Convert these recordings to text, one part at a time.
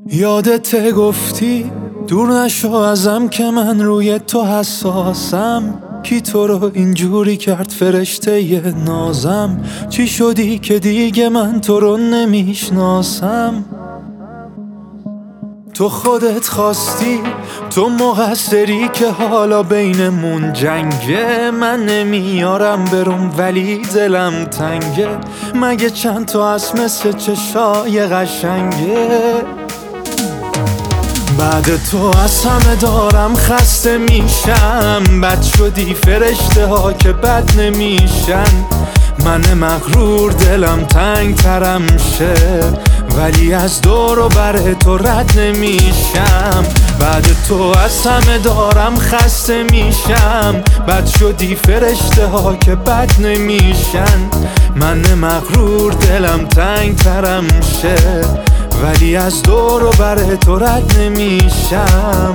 یادت گفتی دور نشو ازم که من روی تو حساسم. کی تو رو اینجوری کرد فرشته ی نازم؟ چی شدی که دیگه من تو رو نمیشناسم؟ تو خودت خواستی، تو مقصری که حالا بینمون جنگه. من نمیارم برم ولی دلم تنگه. مگه چند تا هست مثل چشای قشنگه؟ بعد تو از همه دارم خسته میشم. بد شدی فرشته ها که بد نمیشن. من مغرور دلم تنگ ترم شه، ولی از دور و بر تو رد نمیشم. بعد تو از همه دارم خسته میشم. بد شدی فرشته ها که بد نمیشن. من مغرور دلم تنگ ترم شه، ولی از دور و بر تو رد نمیشم.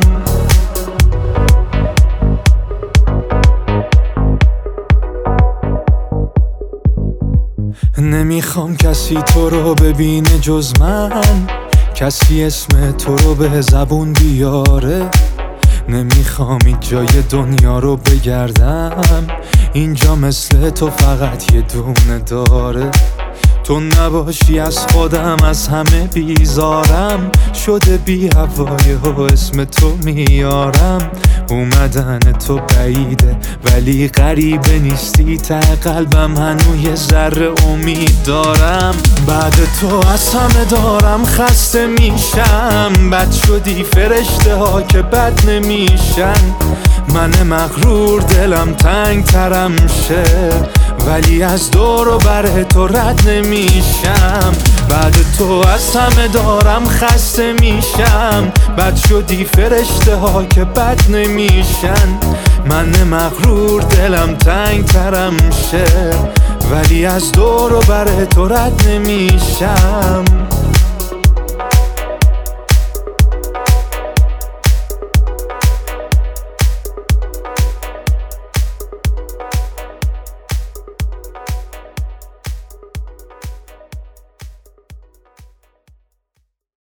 نمیخوام کسی تو رو ببینه جز من، کسی اسم تو رو به زبون بیاره. نمیخوام این جای دنیا رو بگردم، اینجا مثل تو فقط یه دونه داره. تو نباشی از خودم از همه بیزارم. شده بی هوای و اسم تو میارم. اومدن تو بعیده ولی غریبه نیستی. ته قلبم هنوز یه ذره امید دارم. بعد تو از همه دارم خسته میشم. بد شدی فرشته ها که بد نمیشن. من مغرور دلم تنگ ترم شه، ولی از دور و بر تو رد نمیشم. بعد تو از همه دارم خسته میشم. بد شدی فرشته ها که بد نمیشن. من مغرور دلم تنگ ترم شه، ولی از دور و بر تو رد نمیشم.